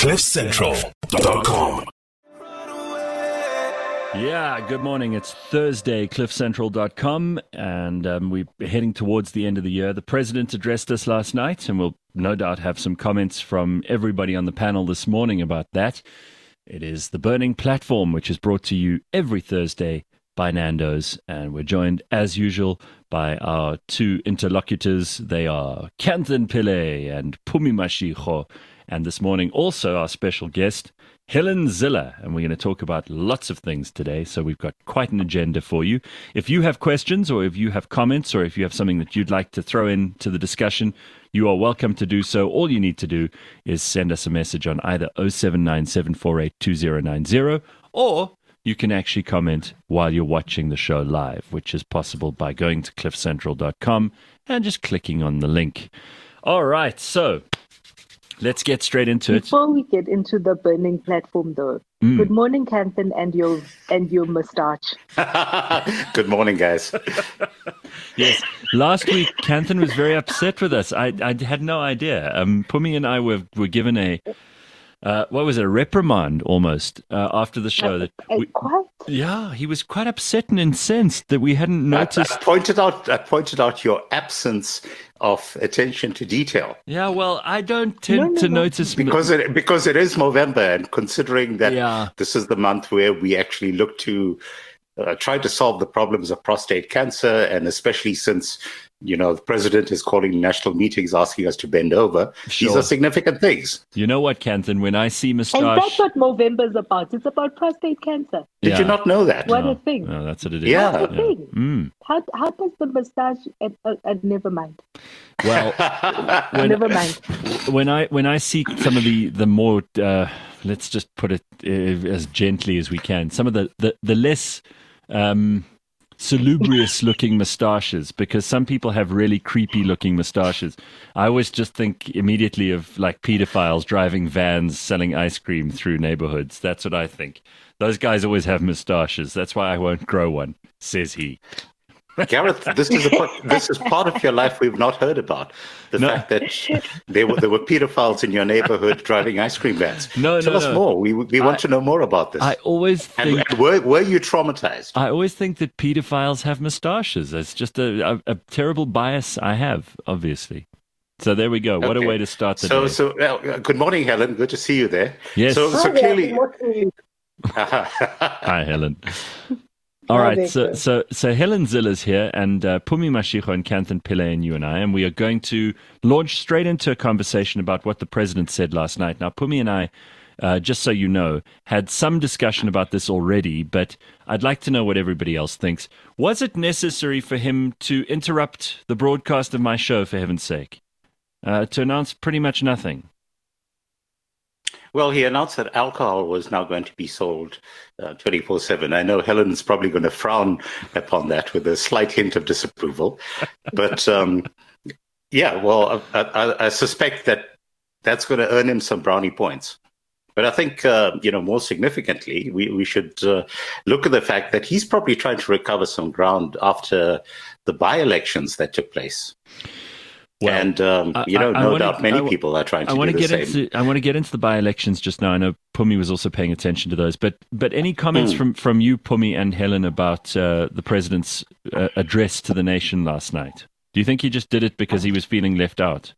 CliffCentral.com. Yeah, good morning. It's Thursday, CliffCentral.com, and we're heading towards the end of the year. The president addressed us last night, and we'll no doubt have some comments from everybody on the panel this morning about that. It is the Burning Platform, which is brought to you every Thursday by Nando's, and we're joined, as usual, by our two interlocutors. They are Kanthan Pillay and Phumi Mashego, and this morning also our special guest, Helen Zille, and we're going to talk about lots of things today, so we've got quite an agenda for you. If you have questions, or if you have comments, or if you have something that you'd like to throw into the discussion, you are welcome to do so. All you need to do is send us a message on either 0797482090, or you can actually comment while you're watching the show live, which is possible by going to cliffcentral.com and just clicking on the link. All right, so let's get straight into it. Before we get into the Burning Platform, though, good morning, Kanthan, and your moustache. Good morning, guys. Yes, last week Kanthan was very upset with us. I had no idea. Phumi and I were given a a reprimand almost after the show. Yeah, he was quite upset and incensed that we hadn't noticed. I pointed out your absence of attention to detail. Yeah, well, I don't tend to notice because it is November, and considering that this is the month where we actually look to try to solve the problems of prostate cancer, and especially since the president is calling national meetings asking us to bend over. Sure. These are significant things. You know what, Kanthan? When I see moustache... And that's what November's about. It's about prostate cancer. Did you not know that? What a thing. No, that's what it is. Yeah. What a thing. How does the moustache... never mind. Well, never mind. When I see some of the more... let's just put it as gently as we can. Some of the less... salubrious looking moustaches, because some people have really creepy looking moustaches. I always just think immediately of like pedophiles driving vans selling ice cream through neighborhoods. That's what I think. Those guys always have moustaches. That's why I won't grow one, says he. Gareth, this is part of your life we've not heard about. The fact that there were pedophiles in your neighborhood driving ice cream vans. Tell us more. We want to know more about this. I always think... And were you traumatized? I always think that pedophiles have moustaches. It's just a terrible bias I have, obviously. So there we go. What a way to start the day. So good morning, Helen. Good to see you there. Yes. So clearly... Hi, Helen. All right, so Helen Zille's here, and Phumi Mashego and Kanthan Pillay and you and I, and we are going to launch straight into a conversation about what the president said last night. Now, Phumi and I, just so you know, had some discussion about this already, but I'd like to know what everybody else thinks. Was it necessary for him to interrupt the broadcast of my show, for heaven's sake, to announce pretty much nothing? Well, he announced that alcohol was now going to be sold 24/7. I know Helen's probably going to frown upon that with a slight hint of disapproval. But, I suspect that that's going to earn him some brownie points. But I think, more significantly, we should look at the fact that he's probably trying to recover some ground after the by-elections that took place. Well, and, no doubt many people are trying to do the same. I want to get into the by-elections just now. I know Phumi was also paying attention to those. But any comments from you, Phumi, and Helen about the president's address to the nation last night? Do you think he just did it because he was feeling left out?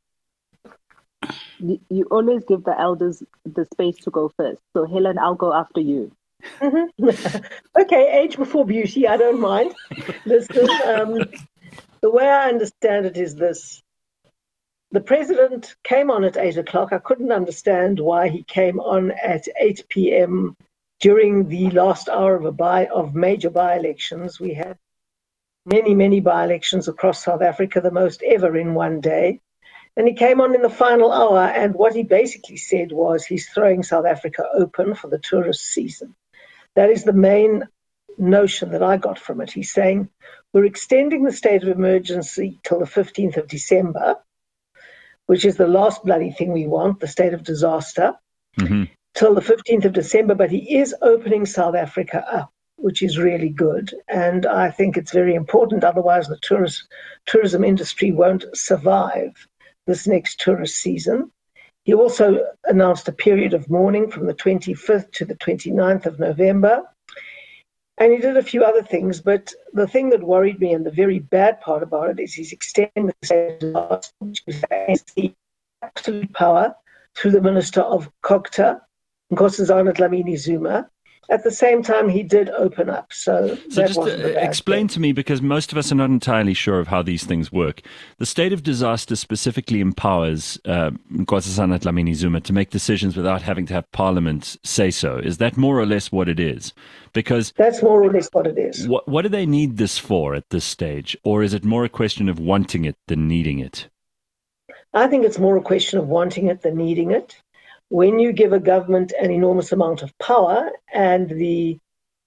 You always give the elders the space to go first. So, Helen, I'll go after you. Okay, age before beauty, I don't mind. Listen, the way I understand it is this. The president came on at 8 o'clock. I couldn't understand why he came on at 8 p.m. during the last hour of major by-elections. We had many, many by-elections across South Africa, the most ever in one day. And he came on in the final hour, and what he basically said was he's throwing South Africa open for the tourist season. That is the main notion that I got from it. He's saying we're extending the state of emergency till the 15th of December, which is the last bloody thing we want, the state of disaster, till the 15th of December. But he is opening South Africa up, which is really good. And I think it's very important. Otherwise, the tourism industry won't survive this next tourist season. He also announced a period of mourning from the 25th to the 29th of November. And he did a few other things, but the thing that worried me and the very bad part about it is he's extending the state of the absolute power through the Minister of Kokta, Nkosazana Dlamini Zuma. At the same time, he did open up. So just explain to me, because most of us are not entirely sure of how these things work. The state of disaster specifically empowers Nkosazana Dlamini Zuma to make decisions without having to have Parliament say so. Is that more or less what it is? Because that's more or less what it is. What do they need this for at this stage? Or is it more a question of wanting it than needing it? I think it's more a question of wanting it than needing it. When you give a government an enormous amount of power and the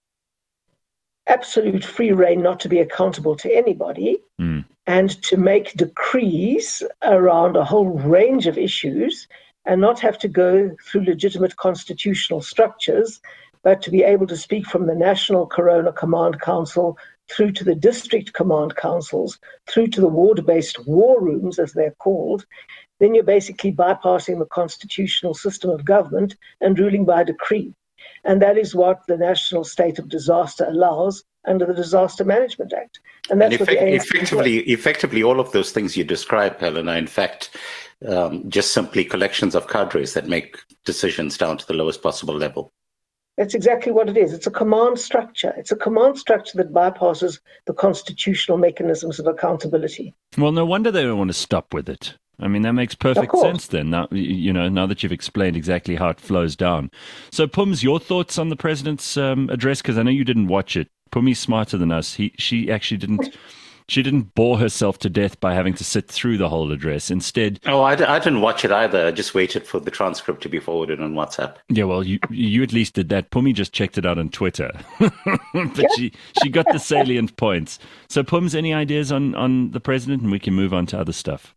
absolute free rein not to be accountable to anybody and to make decrees around a whole range of issues and not have to go through legitimate constitutional structures, but to be able to speak from the National Corona Command Council through to the district command councils, through to the ward-based war rooms, as they're called, then you're basically bypassing the constitutional system of government and ruling by decree. And that is what the National State of Disaster allows under the Disaster Management Act. And that's what effectively, all of those things you described, Helen, are in fact just simply collections of cadres that make decisions down to the lowest possible level. That's exactly what it is. It's a command structure. It's a command structure that bypasses the constitutional mechanisms of accountability. Well, no wonder they don't want to stop with it. I mean, that makes perfect sense then, now, now that you've explained exactly how it flows down. So, Pums, your thoughts on the president's address? Because I know you didn't watch it. Pumi's smarter than us. She actually didn't... She didn't bore herself to death by having to sit through the whole address. Instead... Oh, I didn't watch it either. I just waited for the transcript to be forwarded on WhatsApp. Yeah, well, you at least did that. Pumi just checked it out on Twitter. But she got the salient points. So, Pums, any ideas on the president? And we can move on to other stuff.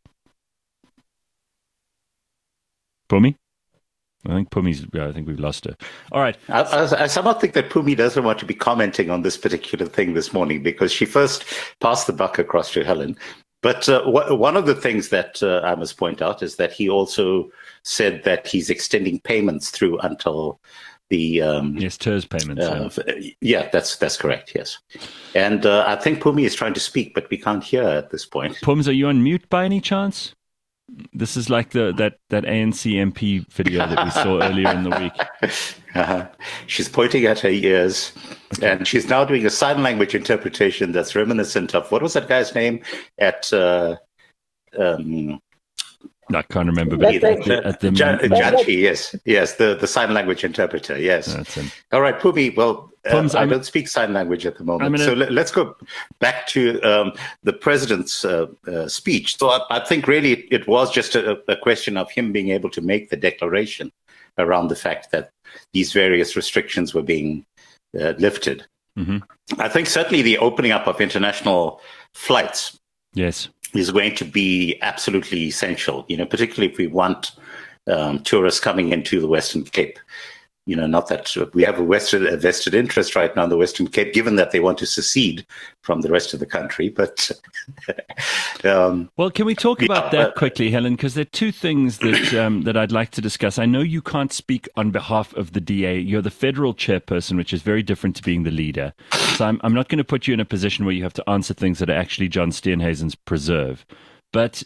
Pumi? I think we've lost her. All right. I somehow think that Pumi doesn't want to be commenting on this particular thing this morning because she first passed the buck across to Helen. But one of the things that I must point out is that he also said that he's extending payments through until the TERS payments. Yeah, that's correct. Yes, and I think Pumi is trying to speak, but we can't hear her at this point. Pums, are you on mute by any chance? This is like that ANC MP video that we saw earlier in the week. She's pointing at her ears, and she's now doing a sign language interpretation that's reminiscent of, what was that guy's name at... I can't remember, but Jachi, yes, the sign language interpreter, yes. That's him. All right, Pumi, well, I don't speak sign language at the moment, so let's go back to the president's speech. So I think really it was just a question of him being able to make the declaration around the fact that these various restrictions were being lifted. Mm-hmm. I think certainly the opening up of international flights is going to be absolutely essential, particularly if we want tourists coming into the Western Cape. Not that we have a vested interest right now in the Western Cape, given that they want to secede from the rest of the country. But well, can we talk about that quickly, Helen? Because there are two things that I'd like to discuss. I know you can't speak on behalf of the DA. You're the federal chairperson, which is very different to being the leader. So I'm not going to put you in a position where you have to answer things that are actually John Steenhuisen's preserve. But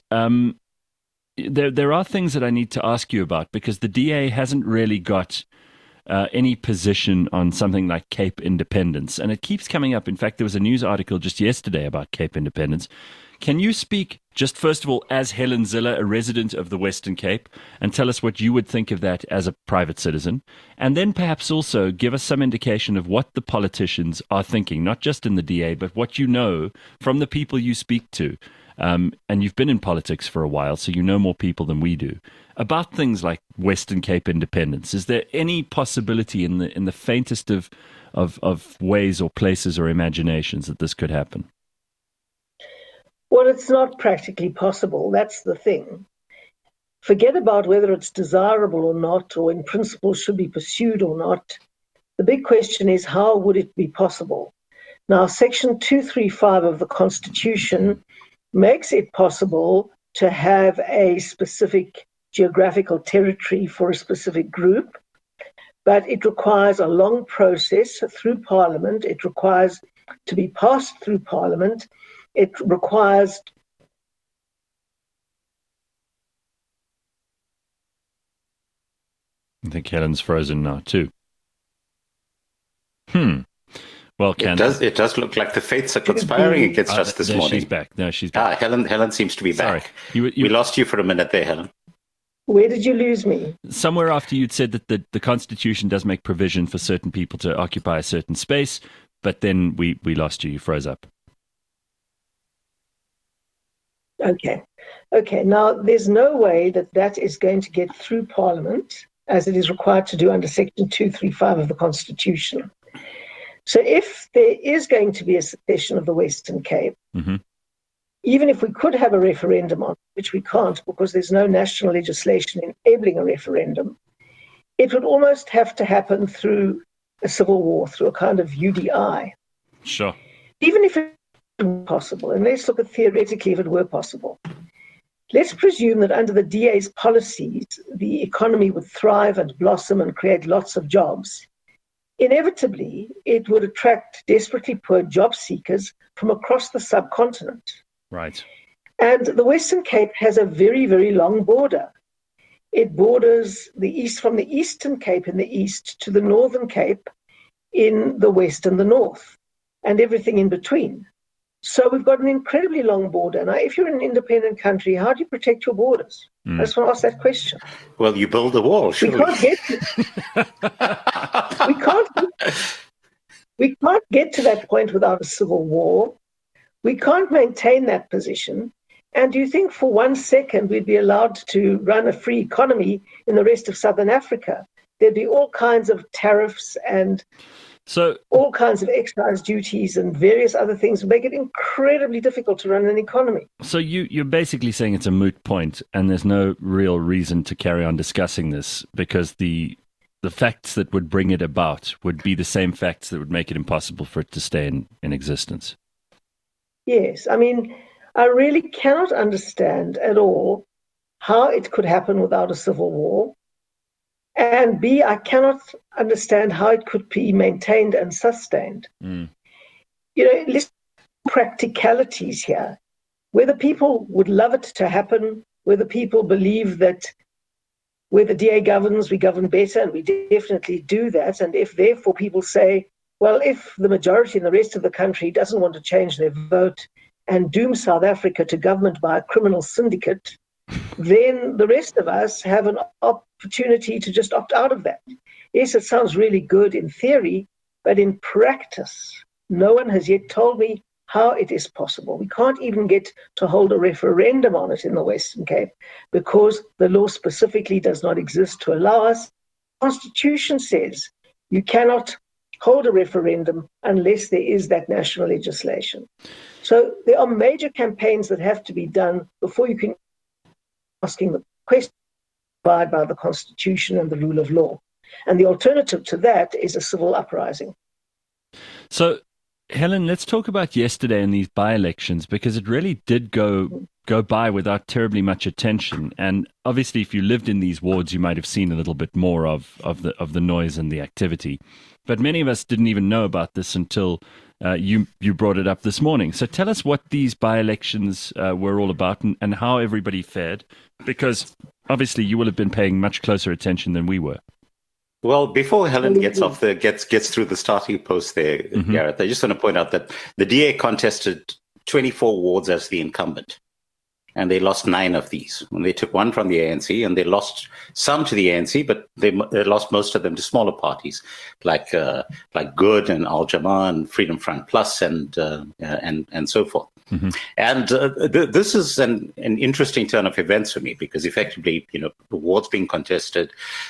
there are things that I need to ask you about, because the DA hasn't really got any position on something like Cape independence. And it keeps coming up. In fact, there was a news article just yesterday about Cape independence. Can you speak, just first of all, as Helen Zille, a resident of the Western Cape, and tell us what you would think of that as a private citizen? And then perhaps also give us some indication of what the politicians are thinking, not just in the DA, but what you know from the people you speak to. And you've been in politics for a while, so you know more people than we do, about things like Western Cape independence. Is there any possibility in the faintest of ways or places or imaginations that this could happen? Well, it's not practically possible. That's the thing. Forget about whether it's desirable or not, or in principle should be pursued or not. The big question is, how would it be possible? Now, Section 235 of the Constitution makes it possible to have a specific geographical territory for a specific group, but it requires a long process through Parliament. It requires to be passed through Parliament. It requires... I think Helen's frozen now too. Well, it does look like the fates are conspiring against us this morning. She's back. No, she's back. Helen seems to be back. Sorry. We lost you for a minute there, Helen. Where did you lose me? Somewhere after you'd said that the Constitution does make provision for certain people to occupy a certain space, but then we lost you. You froze up. Okay. Now, there's no way that is going to get through Parliament, as it is required to do under Section 235 of the Constitution. So if there is going to be a secession of the Western Cape, even if we could have a referendum on it, which we can't because there's no national legislation enabling a referendum, it would almost have to happen through a civil war, through a kind of UDI. Sure. Even if it were possible, and let's look at theoretically if it were possible. Let's presume that under the DA's policies, the economy would thrive and blossom and create lots of jobs. Inevitably, it would attract desperately poor job seekers from across the subcontinent. Right. And the Western Cape has a very, very long border. It borders the east, from the Eastern Cape in the east to the Northern Cape in the west and the north, and everything in between. So we've got an incredibly long border. Now, if you're an independent country, how do you protect your borders? I just want to ask that question. Well, you build a wall, surely. We can't get to that point without a civil war. We can't maintain that position. And do you think for 1 second we'd be allowed to run a free economy in the rest of Southern Africa? There'd be all kinds of tariffs and all kinds of excise duties and various other things would make it incredibly difficult to run an economy. So you're basically saying it's a moot point and there's no real reason to carry on discussing this because the facts that would bring it about would be the same facts that would make it impossible for it to stay in existence. Yes. I mean, I really cannot understand at all how it could happen without a civil war. And B, I cannot understand how it could be maintained and sustained. You know, listen to practicalities here. Whether people would love it to happen, whether people believe that where the DA governs, we govern better, and we definitely do that. And if therefore people say, well, if the majority in the rest of the country doesn't want to change their vote and doom South Africa to government by a criminal syndicate, then the rest of us have an opportunity to just opt out of that. Yes, it sounds really good in theory, but in practice, no one has yet told me how it is possible. We can't even get to hold a referendum on it in the Western Cape because the law specifically does not exist to allow us. The Constitution says you cannot hold a referendum unless there is that national legislation. So there are major campaigns that have to be done before you can asking the question by the Constitution and the rule of law. And the alternative to that is a civil uprising. So, Helen, let's talk about yesterday in these by-elections, because it really did go by without terribly much attention. And obviously, if you lived in these wards, you might have seen a little bit more of the noise and the activity. But many of us didn't even know about this until you brought it up this morning. So tell us what these by-elections were all about and how everybody fared, because obviously you will have been paying much closer attention than we were. Well, before Helen gets through the starting post there, Gareth, I just want to point out that the DA contested 24 wards as the incumbent, and they lost 9 of these. And they took 1 from the ANC, and they lost some to the ANC, but they lost most of them to smaller parties like Good and Al Jama and Freedom Front Plus and so forth. And this is an interesting turn of events for me because effectively, the wards being contested.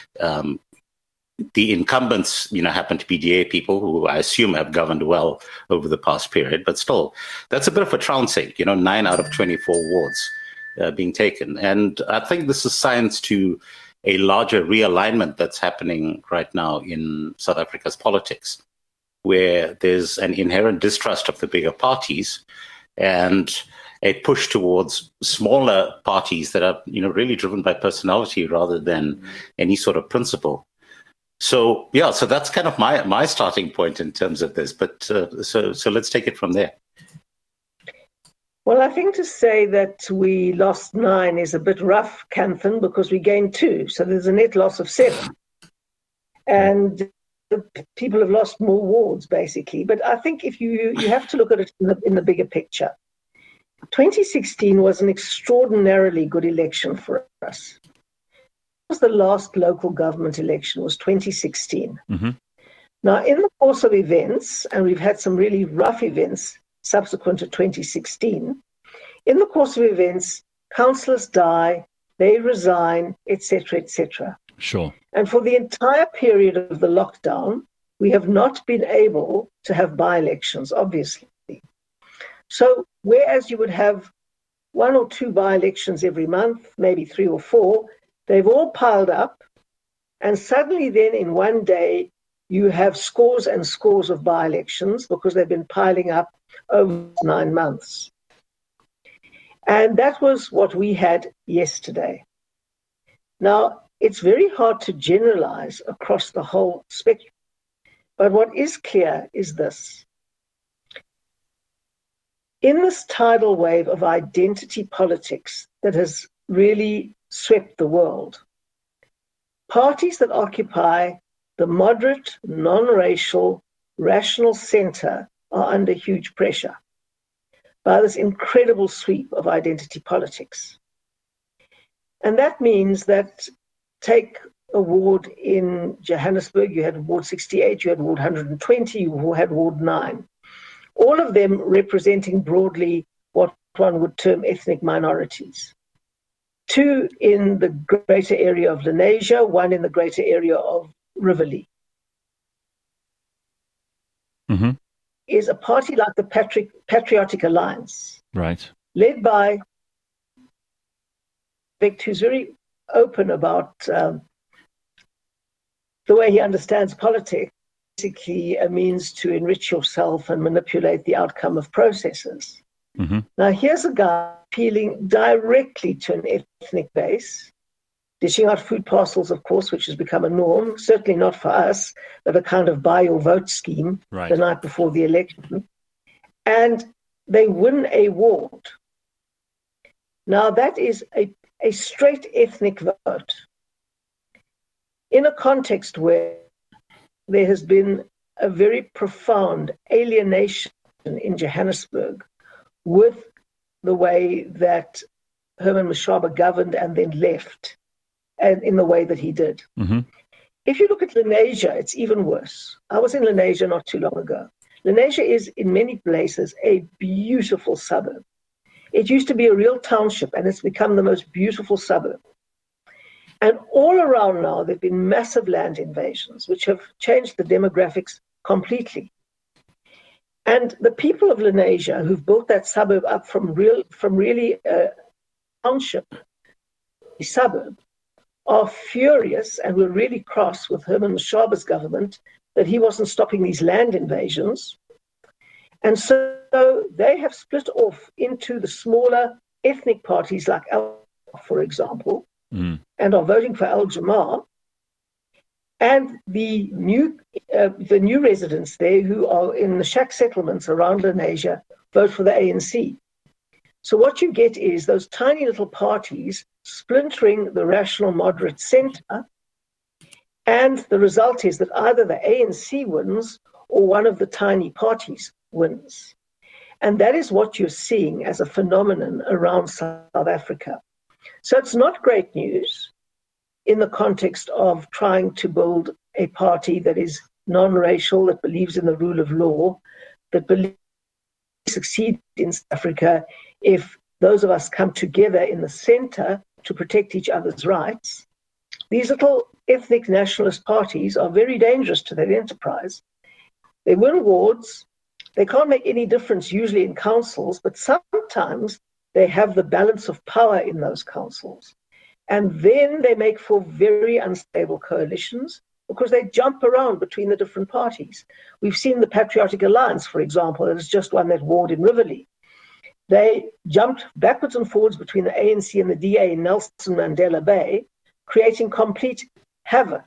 The incumbents, happen to be DA people who I assume have governed well over the past period, but still, that's a bit of a trouncing, 9 out of 24 wards being taken. And I think this is signs to a larger realignment that's happening right now in South Africa's politics, where there's an inherent distrust of the bigger parties. And a push towards smaller parties that are, really driven by personality rather than any sort of principle. So, so that's kind of my starting point in terms of this. But so let's take it from there. Well, I think to say that we lost 9 is a bit rough, Kanthan, because we gained 2. So there's a net loss of 7. And people have lost more wards, basically. But I think if you have to look at it in the bigger picture. 2016 was an extraordinarily good election for us. Was the last local government election was 2016. Mm-hmm. Now, in the course of events, and we've had some really rough events subsequent to 2016, in the course of events, councillors die, they resign, etc., etc. Sure. And for the entire period of the lockdown, we have not been able to have by-elections, obviously. So whereas you would have 1 or 2 by-elections every month, maybe 3 or 4, they've all piled up, and suddenly then in one day you have scores and scores of by-elections because they've been piling up over 9 months. And that was what we had yesterday. Now, it's very hard to generalize across the whole spectrum, but what is clear is this. In this tidal wave of identity politics that has really swept the world, parties that occupy the moderate, non-racial, rational center are under huge pressure by this incredible sweep of identity politics. And that means that, take a ward in Johannesburg, you had Ward 68, you had Ward 120, you had Ward 9. All of them representing broadly what one would term ethnic minorities. 2 in the greater area of Lenasia, 1 in the greater area of Rivoli. Mm-hmm. Is a party like the Patriotic Alliance. Right. Led by Victor, who's very open about the way he understands politics. Basically a means to enrich yourself and manipulate the outcome of processes. Mm-hmm. Now, here's a guy appealing directly to an ethnic base, dishing out food parcels, of course, which has become a norm, certainly not for us, but a kind of buy your vote scheme the night before the election. And they win a ward. Now, that is a straight ethnic vote in a context where there has been a very profound alienation in Johannesburg with the way that Herman Mashaba governed and then left, and in the way that he did. Mm-hmm. If you look at Lenasia, it's even worse. I was in Lenasia not too long ago. Lenasia is, in many places, a beautiful suburb. It used to be a real township, and it's become the most beautiful suburb. And all around now, there have been massive land invasions, which have changed the demographics completely. And the people of Lenasia, who've built that suburb up from really a township, a suburb, are furious and were really cross with Herman Mashaba's government that he wasn't stopping these land invasions. And so they have split off into the smaller ethnic parties like for example, and are voting for Al-Jamar. And the new residents there who are in the shack settlements around Lenasia vote for the ANC. So what you get is those tiny little parties splintering the rational moderate centre, and the result is that either the ANC wins or one of the tiny parties wins. And that is what you're seeing as a phenomenon around South Africa. So it's not great news in the context of trying to build a party that is non-racial, that believes in the rule of law, that believes succeed in South Africa if those of us come together in the center to protect each other's rights. These little ethnic nationalist parties are very dangerous to that enterprise. They win wards. They can't make any difference usually in councils, but sometimes they have the balance of power in those councils. And then they make for very unstable coalitions because they jump around between the different parties. We've seen the Patriotic Alliance, for example, that has just won that ward in Rivoli. They jumped backwards and forwards between the ANC and the DA in Nelson Mandela Bay, creating complete havoc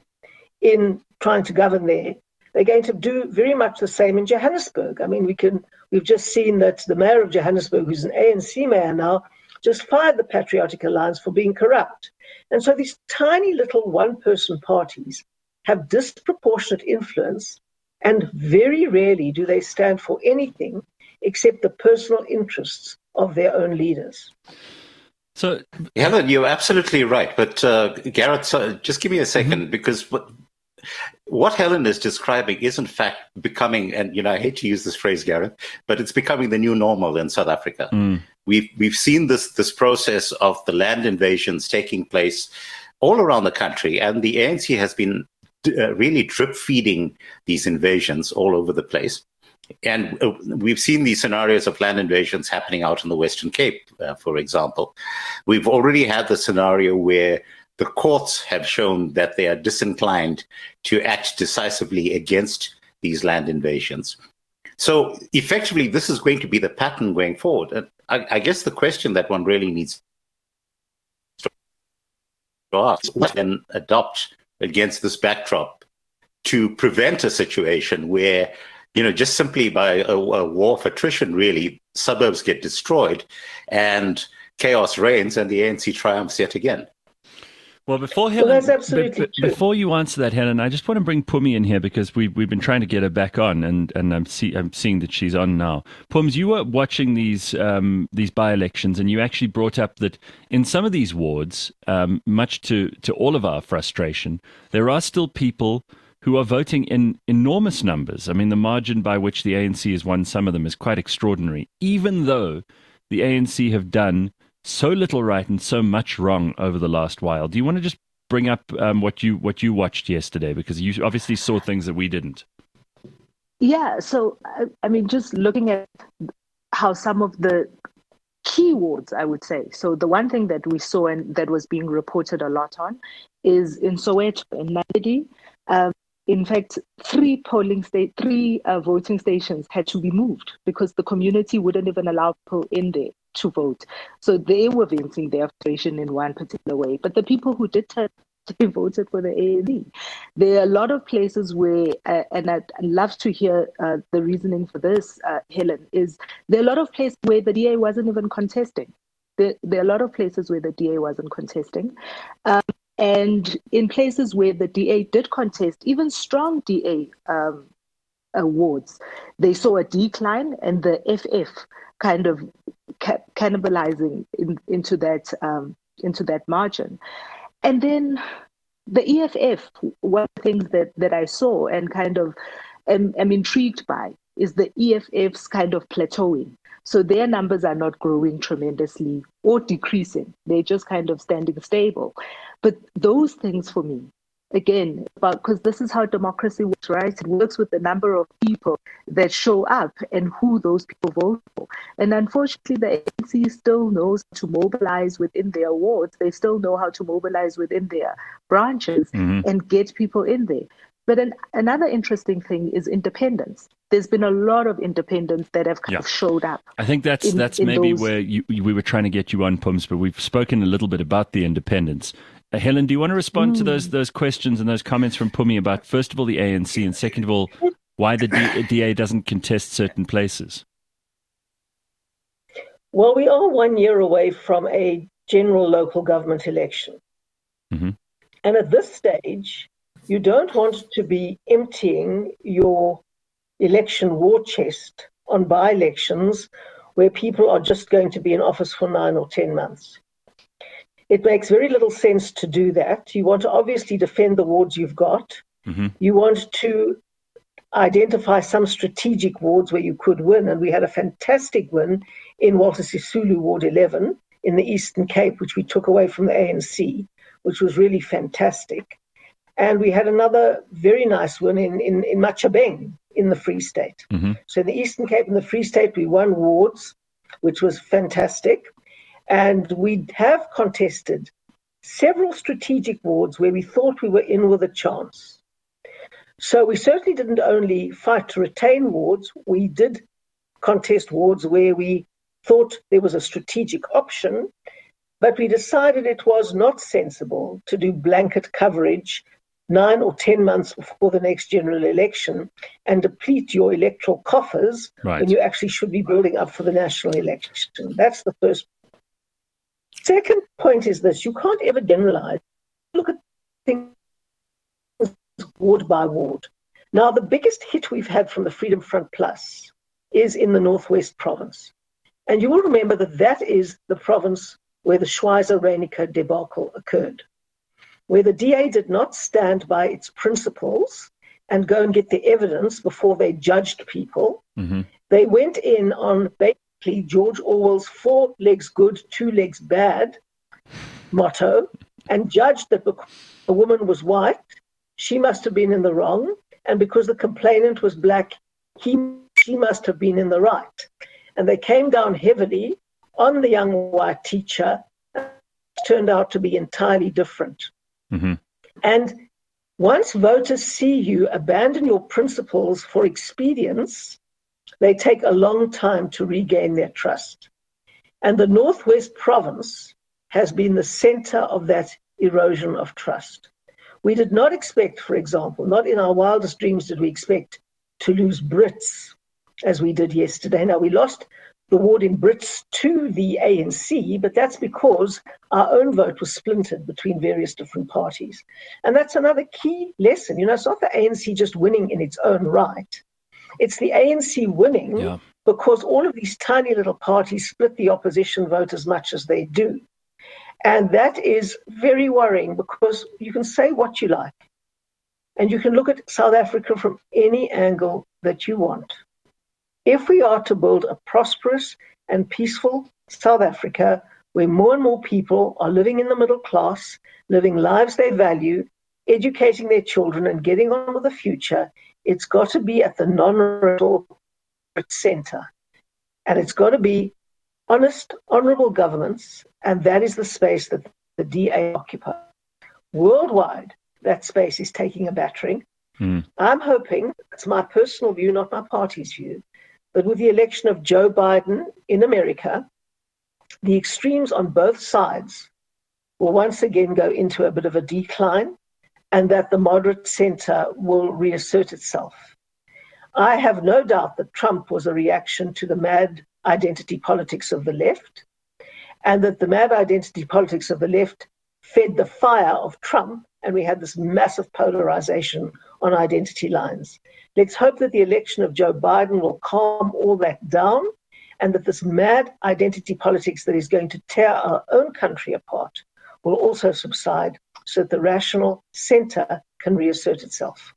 in trying to govern there. They're going to do very much the same in Johannesburg. I mean, we've just seen that the mayor of Johannesburg, who's an ANC mayor now, just fired the Patriotic Alliance for being corrupt. And so these tiny little one-person parties have disproportionate influence, and very rarely do they stand for anything except the personal interests of their own leaders. So, Helen, you're absolutely right. But Gareth, just give me a second, because what Helen is describing is in fact becoming, and I hate to use this phrase, Gareth, but it's becoming the new normal in South Africa. We've seen this process of the land invasions taking place all around the country, and the ANC has been really drip feeding these invasions all over the place. And we've seen these scenarios of land invasions happening out in the Western Cape, for example. We've already had the scenario where the courts have shown that they are disinclined to act decisively against these land invasions. So effectively, this is going to be the pattern going forward. And I guess the question that one really needs to ask, what can adopt against this backdrop to prevent a situation where, just simply by a war of attrition, really, suburbs get destroyed and chaos reigns and the ANC triumphs yet again? Well, before you answer that, Helen, I just want to bring Phumi in here because we've been trying to get her back on, and I'm seeing that she's on now. Phums, you were watching these by-elections, and you actually brought up that in some of these wards, much to all of our frustration, there are still people who are voting in enormous numbers. I mean, the margin by which the ANC has won some of them is quite extraordinary, even though the ANC have done so little right and so much wrong over the last while. Do you want to just bring up what you watched yesterday? Because you obviously saw things that we didn't. Yeah, so, I mean, just looking at how some of the key wards, I would say. So the one thing that we saw and that was being reported a lot on is in Soweto, in Naledi. In fact, three voting stations had to be moved because the community wouldn't even allow people in there to vote. So they were venting their frustration in one particular way. But the people who did turn, they voted for the ANC. There are a lot of places where, and I'd love to hear the reasoning for this, Helen, is there are a lot of places where the DA wasn't even contesting. There are a lot of places where the DA wasn't contesting. And in places where the DA did contest, even strong DA awards, they saw a decline, and the FF kind of cannibalizing into that margin. And then the EFF, one of the things that I saw and kind of am intrigued by is the EFF's kind of plateauing. So their numbers are not growing tremendously or decreasing. They're just kind of standing stable. But those things for me, again, because this is how democracy works, right? It works with the number of people that show up and who those people vote for. And unfortunately, the ANC still knows how to mobilize within their wards. They still know how to mobilize within their branches and get people in there. But another interesting thing is independence. There's been a lot of independents that have kind of showed up. I think that's maybe where we were trying to get you on, Phums, but we've spoken a little bit about the independents. Helen, do you want to respond to those questions and those comments from Phumi about, first of all, the ANC, and second of all, why the DA doesn't contest certain places? Well, we are 1 year away from a general local government election. And at this stage, you don't want to be emptying your election war chest on by-elections where people are just going to be in office for 9 or 10 months. It makes very little sense to do that. You want to obviously defend the wards you've got. You want to identify some strategic wards where you could win. And we had a fantastic win in Walter Sisulu Ward 11 in the Eastern Cape, which we took away from the ANC, which was really fantastic. And we had another very nice win in Machabeng in the Free State. So in the Eastern Cape and the Free State, we won wards, which was fantastic. And we have contested several strategic wards where we thought we were in with a chance. So we certainly didn't only fight to retain wards, we did contest wards where we thought there was a strategic option, but we decided it was not sensible to do blanket coverage 9 or 10 months before the next general election and deplete your electoral coffers when you actually should be building up for the national election. That's the first. Second point is this: you can't ever generalize. Look at things ward by ward. Now, the biggest hit we've had from the Freedom Front Plus is in the Northwest Province. And you will remember that that is the province where the Schweizer-Reinicker debacle occurred, where the DA did not stand by its principles and go and get the evidence before they judged people. Mm-hmm. They went in on basically George Orwell's 4 legs good, 2 legs bad motto and judged that because the woman was white, she must have been in the wrong, and because the complainant was black, she must have been in the right. And they came down heavily on the young white teacher. It turned out to be entirely different. Mm-hmm. And once voters see you abandon your principles for expedience, they take a long time to regain their trust. And the Northwest Province has been the center of that erosion of trust. We did not expect, for example, not in our wildest dreams did we expect to lose Brits as we did yesterday. Now, we lost the ward in Brits to the ANC, but that's because our own vote was splintered between various different parties. And that's another key lesson. You know, it's not the ANC just winning in its own right. It's the ANC winning because all of these tiny little parties split the opposition vote as much as they do. And that is very worrying because you can say what you like and you can look at South Africa from any angle that you want. If we are to build a prosperous and peaceful South Africa where more and more people are living in the middle class, living lives they value, educating their children and getting on with the future, it's got to be at the non-racial center. And it's got to be honest, honorable governance, and that is the space that the DA occupies. Worldwide, that space is taking a battering. I'm hoping, it's my personal view, not my party's view, that with the election of Joe Biden in America, the extremes on both sides will once again go into a bit of a decline and that the moderate center will reassert itself. I have no doubt that Trump was a reaction to the mad identity politics of the left, and that the mad identity politics of the left fed the fire of Trump, and we had this massive polarization on identity lines. Let's hope that the election of Joe Biden will calm all that down, and that this mad identity politics that is going to tear our own country apart will also subside so that the rational center can reassert itself.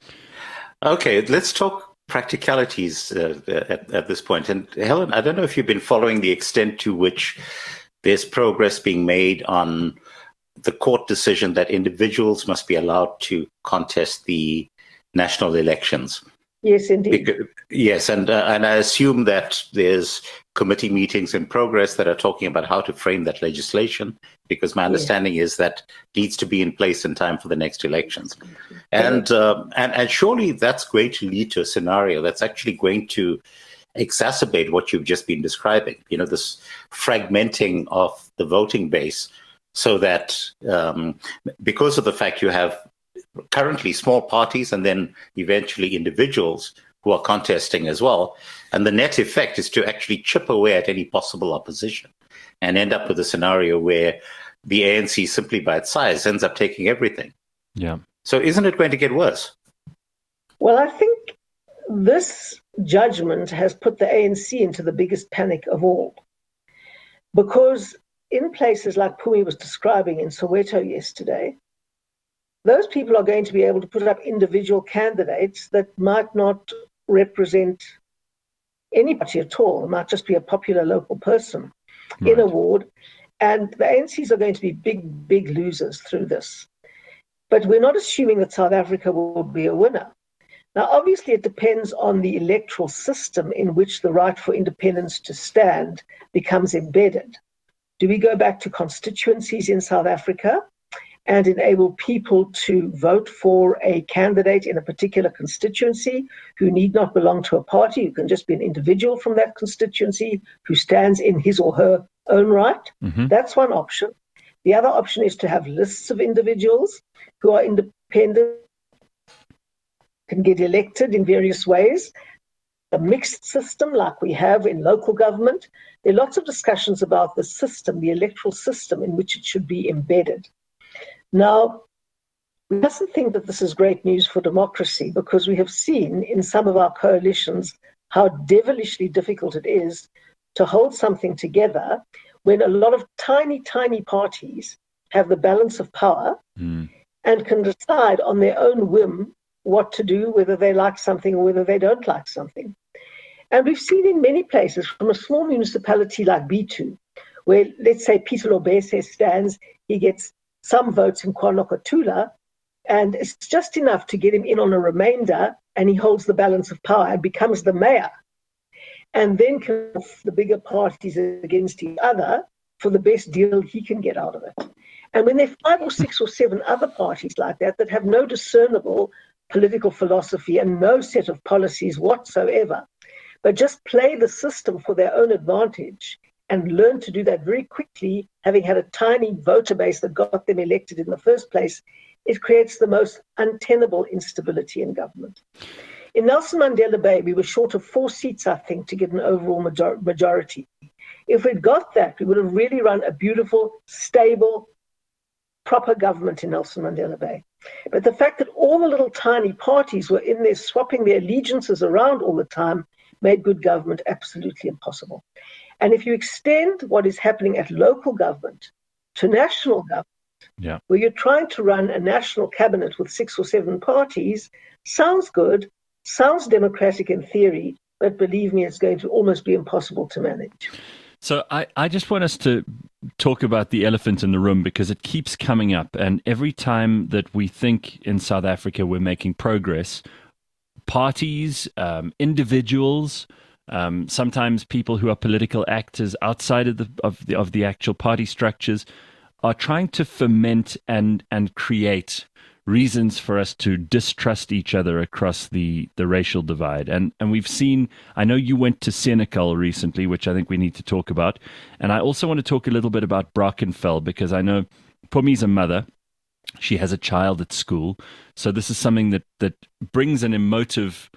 Okay, let's talk practicalities at this point. And Helen, I don't know if you've been following the extent to which there's progress being made on the court decision that individuals must be allowed to contest the national elections. Yes, indeed. Yes, and I assume that there's committee meetings in progress that are talking about how to frame that legislation, because my understanding is that needs to be in place in time for the next elections. And surely that's going to lead to a scenario that's actually going to exacerbate what you've just been describing, you know, this fragmenting of the voting base, so that because of the fact you have currently small parties and then eventually individuals who are contesting as well. And the net effect is to actually chip away at any possible opposition and end up with a scenario where the ANC simply by its size ends up taking everything. Yeah. So isn't it going to get worse? Well, I think this judgment has put the ANC into the biggest panic of all. Because in places like Phumi was describing in Soweto yesterday, those people are going to be able to put up individual candidates that might not represent anybody at all. It might just be a popular local person in a ward. And the ANCs are going to be big, big losers through this. But we're not assuming that South Africa will be a winner. Now, obviously, it depends on the electoral system in which the right for independence to stand becomes embedded. Do we go back to constituencies in South Africa? and enable people to vote for a candidate in a particular constituency who need not belong to a party, who can just be an individual from that constituency who stands in his or her own right. Mm-hmm. That's one option. The other option is to have lists of individuals who are independent, can get elected in various ways. A mixed system like we have in local government. There are lots of discussions about the system, the electoral system in which it should be embedded. Now, we mustn't think that this is great news for democracy, because we have seen in some of our coalitions how devilishly difficult it is to hold something together when a lot of tiny, tiny parties have the balance of power and can decide on their own whim what to do, whether they like something or whether they don't like something. And we've seen in many places, from a small municipality like Bitu, where, let's say, Peter Lobese stands, he gets some votes in KwaNokotula, and it's just enough to get him in on a remainder, and he holds the balance of power and becomes the mayor, and then can the bigger parties against each other for the best deal he can get out of it. And when there are 5 or 6 or 7 other parties like that that have no discernible political philosophy and no set of policies whatsoever, but just play the system for their own advantage and learn to do that very quickly, having had a tiny voter base that got them elected in the first place, it creates the most untenable instability in government. In Nelson Mandela Bay, we were short of 4 seats, I think, to get an overall majority. If we'd got that, we would have really run a beautiful, stable, proper government in Nelson Mandela Bay. But the fact that all the little tiny parties were in there swapping their allegiances around all the time made good government absolutely impossible. And if you extend what is happening at local government to national government, where you're trying to run a national cabinet with 6 or 7 parties, sounds good, sounds democratic in theory, but believe me, it's going to almost be impossible to manage. So I just want us to talk about the elephant in the room, because it keeps coming up. And every time that we think in South Africa we're making progress, parties, individuals, sometimes people who are political actors outside of the actual party structures are trying to foment and create reasons for us to distrust each other across the racial divide. And we've seen, I know you went to Senekal recently, which I think we need to talk about. And I also want to talk a little bit about Brackenfell, because I know Pumi's a mother. She has a child at school. So this is something that brings an emotive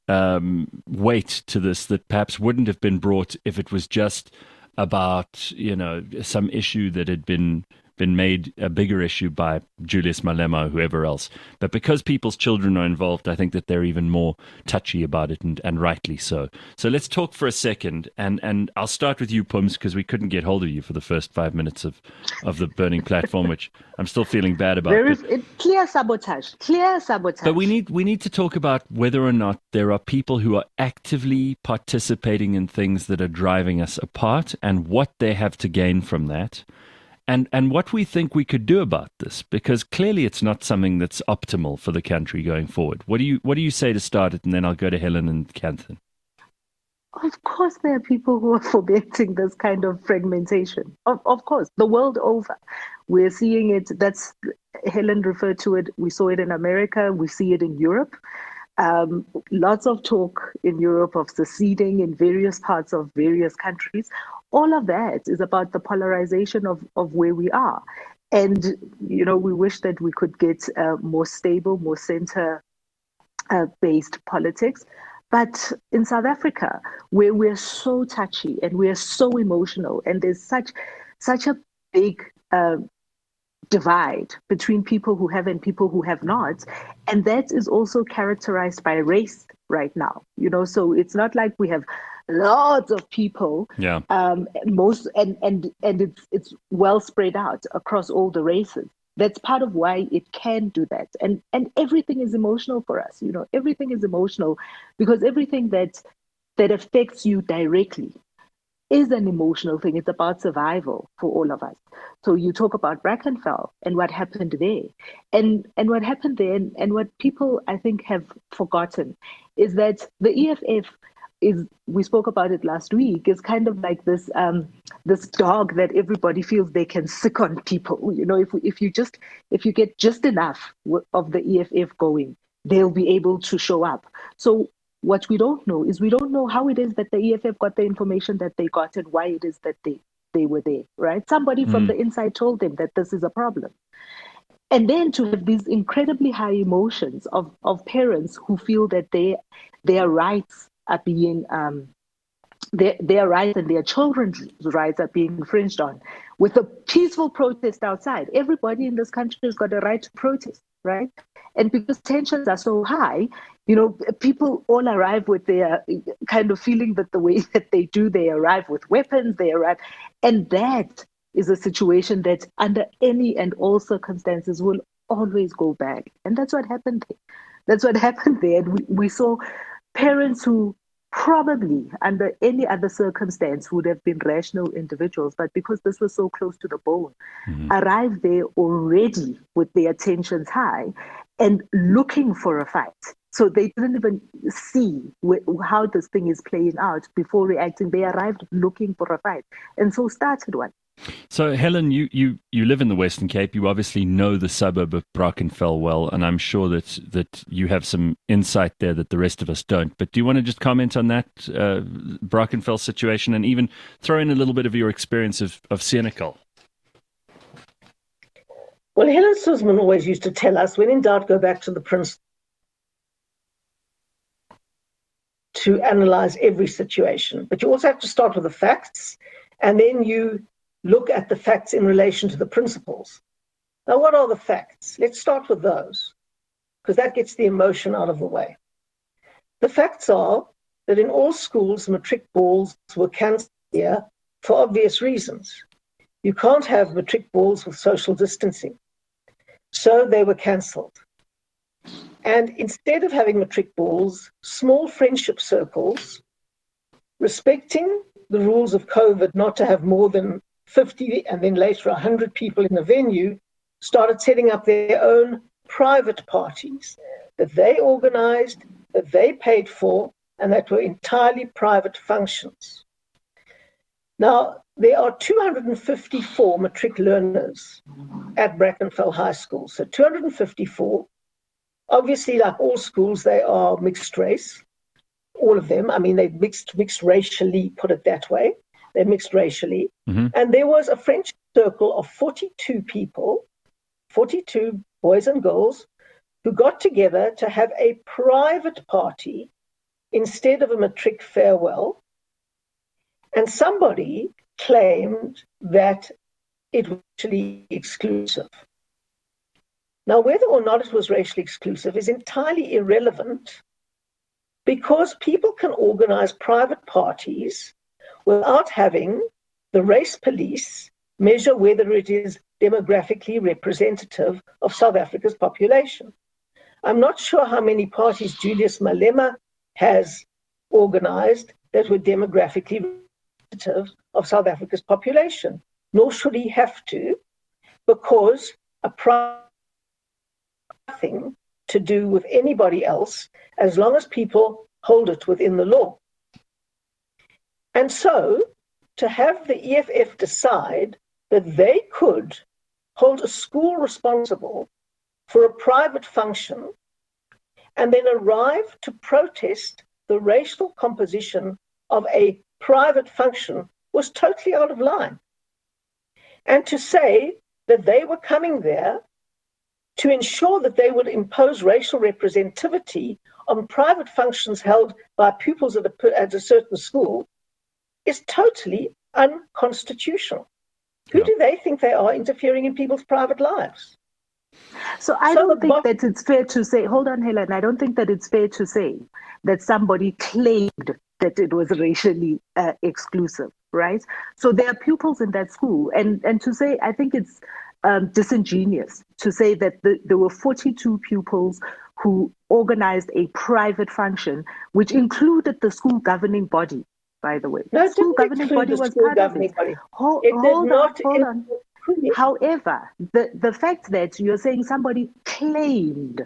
weight to this that perhaps wouldn't have been brought if it was just about, some issue that had been made a bigger issue by Julius Malema or whoever else. But because people's children are involved, I think that they're even more touchy about it, and rightly so. So let's talk for a second, and I'll start with you, Pums, because we couldn't get hold of you for the first 5 minutes of the burning platform, which I'm still feeling bad about. There is clear sabotage. But we need to talk about whether or not there are people who are actively participating in things that are driving us apart, and what they have to gain from that. And what we think we could do about this, because clearly it's not something that's optimal for the country going forward. What do you say to start it, and then I'll go to Helen and Kanthan. Of course, there are people who are fomenting this kind of fragmentation. Of course, the world over, we're seeing it. That's Helen referred to it. We saw it in America. We see it in Europe. Lots of talk in Europe of seceding in various parts of various countries. All of that is about the polarization of where we are. And, we wish that we could get more stable, more center-based politics. But in South Africa, where we're so touchy and we're so emotional, and there's such a big divide between people who have and people who have not, and that is also characterized by race right now. So it's not like we have lots of people. Yeah. It's well spread out across all the races. That's part of why it can do that. And everything is emotional for us. Everything is emotional, because everything that affects you directly is an emotional thing. It's about survival for all of us. So you talk about Brackenfell and what happened there. And what happened there, and what people, I think, have forgotten, is that the EFF is, we spoke about it last week, is kind of like this dog that everybody feels they can sick on people. You know, if you get just enough of the EFF going, they'll be able to show up. So what we don't know is, we don't know how it is that the EFF got the information that they got and why it is that they were there, right? Somebody from the inside told them that this is a problem. And then to have these incredibly high emotions of parents who feel that their rights are being their rights and their children's rights are being infringed on, with a peaceful protest outside. Everybody in this country has got a right to protest, right? And because tensions are so high, you know, people all arrive with their kind of feeling that the way that they do, they arrive with weapons, and that is a situation that under any and all circumstances will always go back. And that's what happened there. And we saw parents who probably under any other circumstance would have been rational individuals, but because this was so close to the bone, arrived there already with their tensions high and looking for a fight. So they didn't even see how this thing is playing out before reacting. They arrived looking for a fight, and so started one. So, Helen, you live in the Western Cape. You obviously know the suburb of Brackenfell well, and I'm sure that you have some insight there that the rest of us don't. But do you want to just comment on that Brackenfell situation, and even throw in a little bit of your experience of Senekal? Well, Helen Suzman always used to tell us, when in doubt, go back to the principle, to analyze every situation. But you also have to start with the facts, and then you look at the facts in relation to the principles. Now, what are the facts? Let's start with those, because that gets the emotion out of the way. The facts are that in all schools, matric balls were cancelled here for obvious reasons. You can't have matric balls with social distancing. So they were cancelled. And instead of having matric balls, small friendship circles, respecting the rules of COVID not to have more than 50 and then later 100 people in the venue, started setting up their own private parties that they organized, that they paid for, and that were entirely private functions. Now, there are 254 matric learners at Brackenfell High School. So 254, obviously, like all schools, they are mixed race, all of them. I mean, they're mixed racially, put it that way. They're mixed racially. And there was a friendship circle of 42 people, 42 boys and girls, who got together to have a private party instead of a matric farewell. And somebody claimed that it was racially exclusive. Now, whether or not it was racially exclusive is entirely irrelevant, because people can organize private parties without having the race police measure whether it is demographically representative of South Africa's population. I'm not sure how many parties Julius Malema has organized that were demographically representative of South Africa's population, nor should he have to, because a private nothing to do with anybody else as long as people hold it within the law. And so to have the EFF decide that they could hold a school responsible for a private function and then arrive to protest the racial composition of a private function was totally out of line. And to say that they were coming there to ensure that they would impose racial representativity on private functions held by pupils at a certain school is totally unconstitutional. Who do they think they are, interfering in people's private lives? So I don't think that it's fair to say, hold on, Helen, I don't think that it's fair to say that somebody claimed that it was racially exclusive, right? So there are pupils in that school, and to say, I think it's disingenuous to say that there were 42 pupils who organized a private function, which included the school governing body, by the way. No, the school governing body was part of it. Hold on. However, the fact that you're saying somebody claimed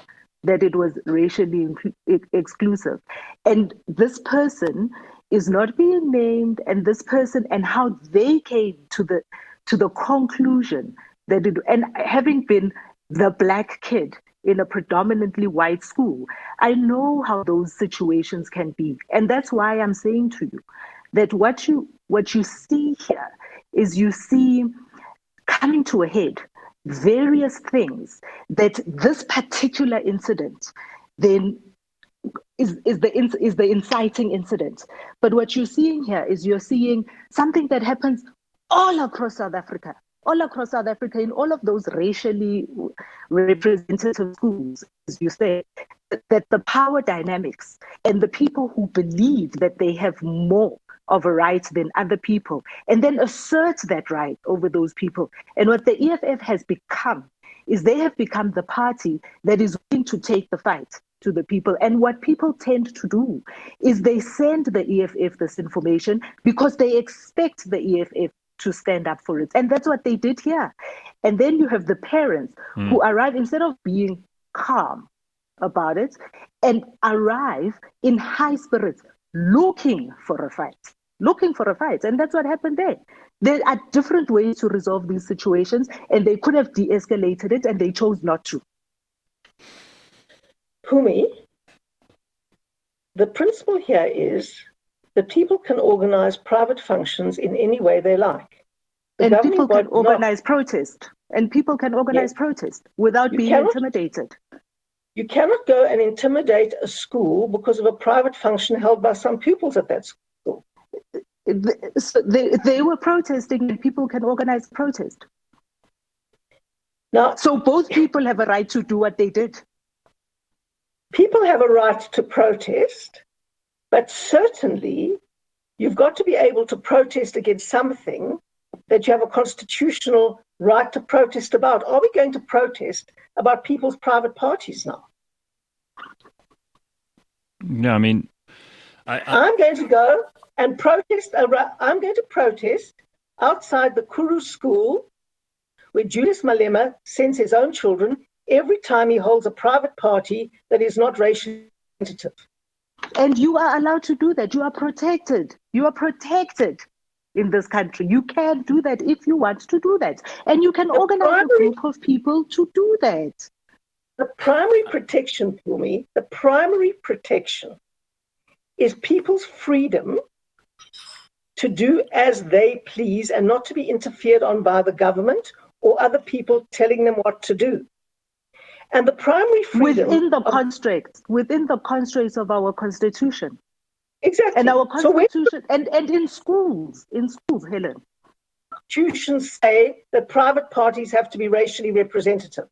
that it was racially exclusive. And this person is not being named, and this person and how they came to the conclusion that it, and having been the black kid in a predominantly white school, I know how those situations can be. And that's why I'm saying to you that what you see here is you see coming to a head various things that this particular incident then is the inciting incident. But what you're seeing here is you're seeing something that happens all across South Africa, in all of those racially representative schools, as you say, that the power dynamics and the people who believe that they have more of a right than other people, and then assert that right over those people. And what the EFF has become is they have become the party that is willing to take the fight to the people. And what people tend to do is they send the EFF this information because they expect the EFF to stand up for it. And that's what they did here. And then you have the parents who arrive, instead of being calm about it, and arrive in high spirits, looking for a fight. And that's what happened there. There are different ways to resolve these situations, and they could have de-escalated it, and they chose not to. Pumi, the principle here is that people can organize private functions in any way they like. And people can organize protest. And people can organize protest without being intimidated. You cannot go and intimidate a school because of a private function held by some pupils at that school. So they were protesting, and people can organize protest. Now, so both people have a right to do what they did. People have a right to protest, but certainly you've got to be able to protest against something that you have a constitutional right to protest about. Are we going to protest about people's private parties now? No, I mean, I'm going to go and protest. I'm going to protest outside the Kuru school where Julius Malema sends his own children every time he holds a private party that is not racially representative. And you are allowed to do that. You are protected. You are protected in this country. You can do that if you want to do that. And you can organize a group of people to do that. The primary protection for me, the primary protection is people's freedom to do as they please and not to be interfered on by the government or other people telling them what to do. And the primary freedom within the constraints of our constitution. Exactly. And our constitution, and in schools, Helen. Constitutions say that private parties have to be racially representative.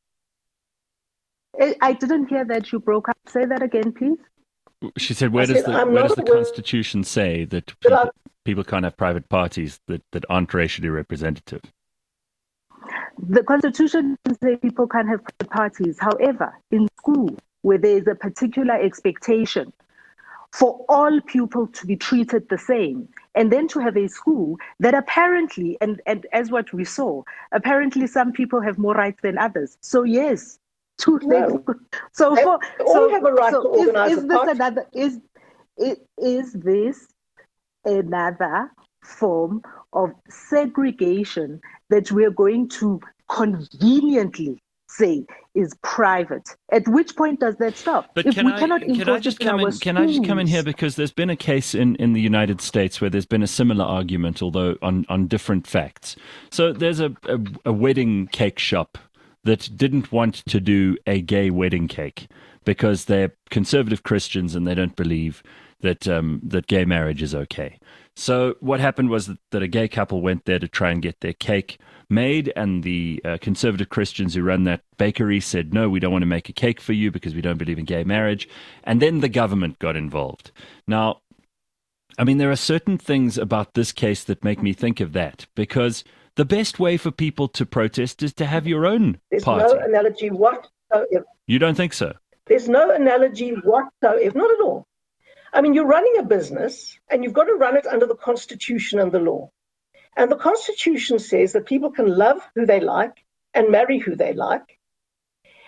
I didn't hear that. You broke up. Say that again, please. She said, where does the Constitution say that people can't have private parties that aren't racially representative? The Constitution doesn't say people can't have private parties. However, in school, where there is a particular expectation for all pupils to be treated the same, and then to have a school that apparently, and as what we saw, apparently some people have more rights than others. So yes, two things. So all have a right to organize a party. Is this another form of segregation that we're going to conveniently say is private? At which point does that stop? But can I just come in here, because there's been a case in the United States where there's been a similar argument, although on different facts. So there's a wedding cake shop that didn't want to do a gay wedding cake because they're conservative Christians and they don't believe that gay marriage is okay. So what happened was that a gay couple went there to try and get their cake made, and the conservative Christians who run that bakery said, no, we don't want to make a cake for you because we don't believe in gay marriage. And then the government got involved. Now, I mean, there are certain things about this case that make me think of that, because the best way for people to protest is to have your own party. There's no analogy whatsoever. You don't think so? There's no analogy whatsoever, not at all. I mean, you're running a business and you've got to run it under the Constitution and the law. And the Constitution says that people can love who they like and marry who they like.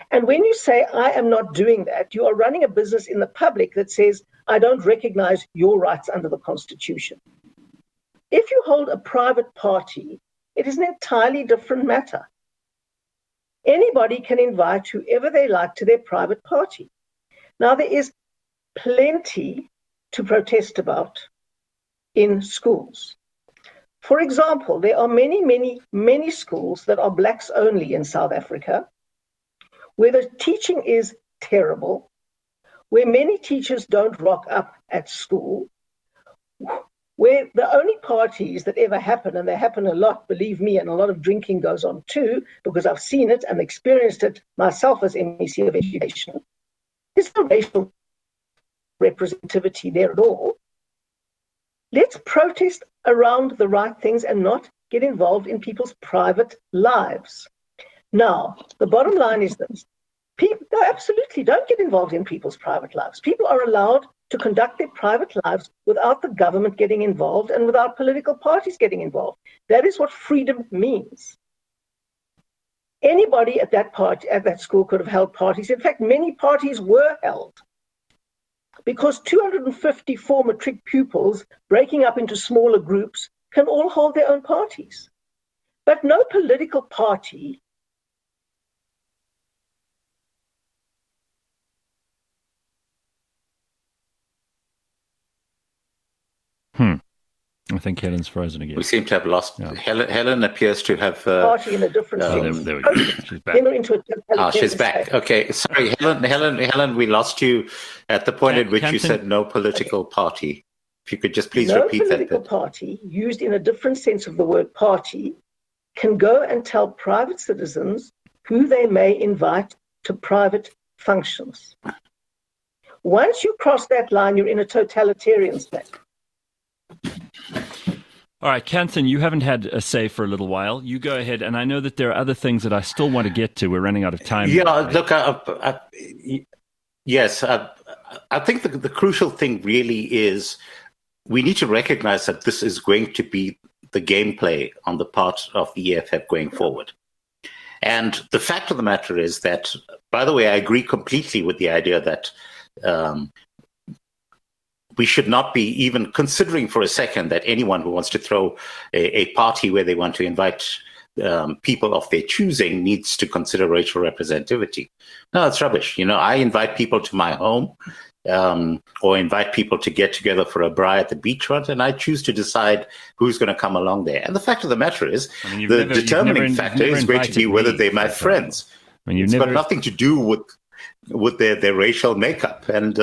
And when you say, I am not doing that, you are running a business in the public that says, I don't recognize your rights under the Constitution. If you hold a private party, it is an entirely different matter. Anybody can invite whoever they like to their private party. Now, there is plenty to protest about in schools. For example, there are many schools that are blacks only in South Africa, where the teaching is terrible, where many teachers don't rock up at school, where the only parties that ever happen, and they happen a lot, believe me, and a lot of drinking goes on too, because I've seen it and experienced it myself as MEC of Education, is no racial representativity there at all. Let's protest around the right things and not get involved in people's private lives. Now, the bottom line is this. People, no, absolutely, don't get involved in people's private lives. People are allowed to conduct their private lives without the government getting involved and without political parties getting involved. That is what freedom means. Anybody at that school could have held parties. In fact, many parties were held because 254 matric pupils breaking up into smaller groups can all hold their own parties. But no political party I think Helen's frozen again. We seem to have lost. Yeah. Helen appears to have party in a different sense. There we go. She's back. She's back. Okay, sorry, Helen. We lost you at the point at which you said no political party. If you could just please repeat that. No political party, used in a different sense of the word party, can go and tell private citizens who they may invite to private functions. Once you cross that line, you're in a totalitarian state. All right, Kanthan, you haven't had a say for a little while. You go ahead, and I know that there are other things that I still want to get to. We're running out of time. Yeah, look, yes, I think the crucial thing really is we need to recognize that this is going to be the gameplay on the part of the EFF going forward. And the fact of the matter is that, by the way, I agree completely with the idea that we should not be even considering for a second that anyone who wants to throw a party where they want to invite people of their choosing needs to consider racial representativity. No, it's rubbish. I invite people to my home or invite people to get together for a braai at the beachfront, and I choose to decide who's going to come along there. And the fact of the matter is, the determining factor is going to be whether they're my friends. It's got nothing to do with their racial makeup. And,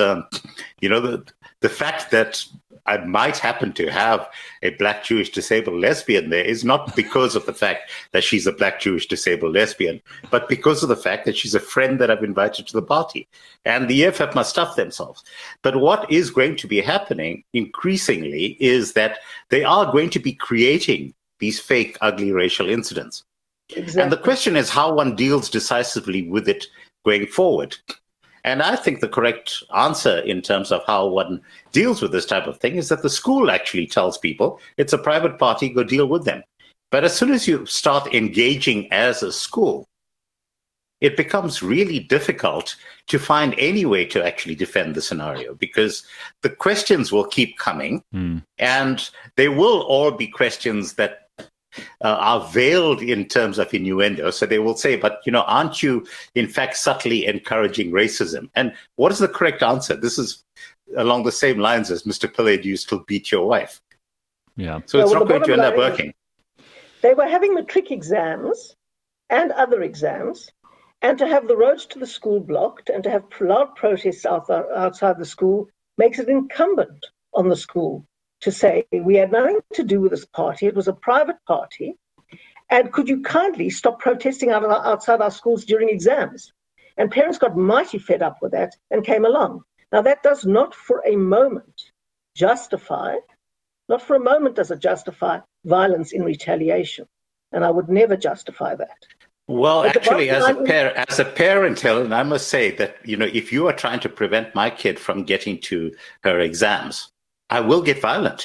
the fact that I might happen to have a black Jewish disabled lesbian there is not because of the fact that she's a black Jewish disabled lesbian, but because of the fact that she's a friend that I've invited to the party. And the EFF must stuff themselves. But what is going to be happening increasingly is that they are going to be creating these fake, ugly racial incidents. Exactly. And the question is how one deals decisively with it going forward. And I think the correct answer in terms of how one deals with this type of thing is that the school actually tells people it's a private party, go deal with them. But as soon as you start engaging as a school, it becomes really difficult to find any way to actually defend the scenario because the questions will keep coming and they will all be questions that are veiled in terms of innuendo. So they will say, but, aren't you, in fact, subtly encouraging racism? And what is the correct answer? This is along the same lines as Mr. Pillay, do you still beat your wife? Yeah. So it's not going to end up working. They were having matric exams and other exams, and to have the roads to the school blocked and to have loud protests outside the school makes it incumbent on the school to say, we had nothing to do with this party. It was a private party. And could you kindly stop protesting outside our schools during exams? And parents got mighty fed up with that and came along. Now, that does not for a moment justify, not for a moment does it justify violence in retaliation. And I would never justify that. Well, actually, as a parent, Helen, I must say that, if you are trying to prevent my kid from getting to her exams, I will get violent.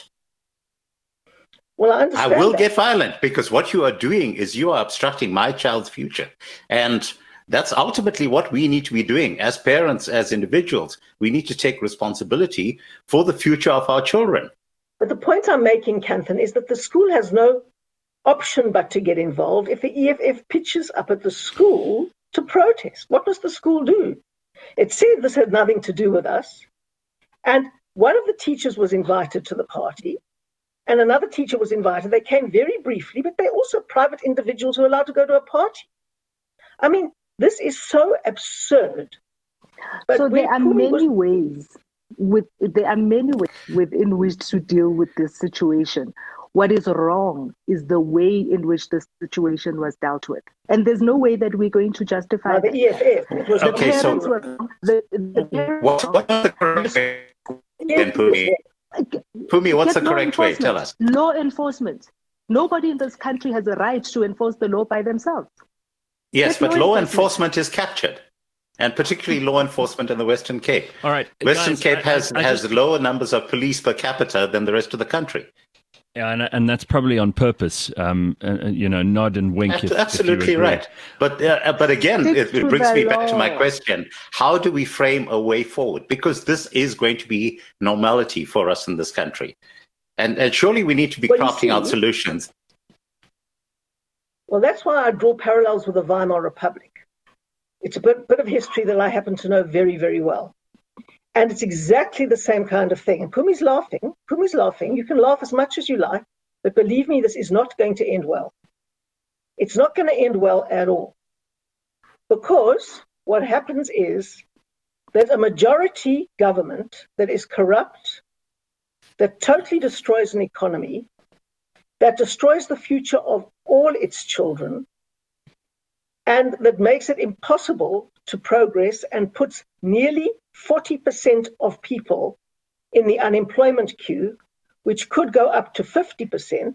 Well, I understand. I will get violent because what you are doing is you are obstructing my child's future. And That's ultimately what we need to be doing as parents, as individuals. We need to take responsibility for the future of our children. But the point I'm making, Kanthan, is that the school has no option but to get involved. If the EFF pitches up at the school to protest, what does the school do? It said this had nothing to do with us. And one of the teachers was invited to the party, and another teacher was invited. They came very briefly, but they're also private individuals who are allowed to go to a party. I mean, this is so absurd. But so there are many ways within which to deal with this situation. What is wrong is the way in which the situation was dealt with. And there's no way that we're going to justify the EFF. It was okay, so what's the correct way then, Phumi? Phumi, what's the correct way? Tell us. Law enforcement. Nobody in this country has a right to enforce the law by themselves. Yes, but law enforcement is captured. And particularly law enforcement in the Western Cape. All right. Western Cape has lower numbers of police per capita than the rest of the country. Yeah, and that's probably on purpose. Nod and wink. Absolutely right. But again, it brings me back to my question: how do we frame a way forward? Because this is going to be normality for us in this country, and surely we need to be crafting out solutions. Well, that's why I draw parallels with the Weimar Republic. It's a bit of history that I happen to know very, very well. And it's exactly the same kind of thing. And Pumi's laughing. You can laugh as much as you like, but believe me, this is not going to end well. It's not going to end well at all. Because what happens is that a majority government that is corrupt, that totally destroys an economy, that destroys the future of all its children, and that makes it impossible to progress and puts nearly 40% of people in the unemployment queue, which could go up to 50%,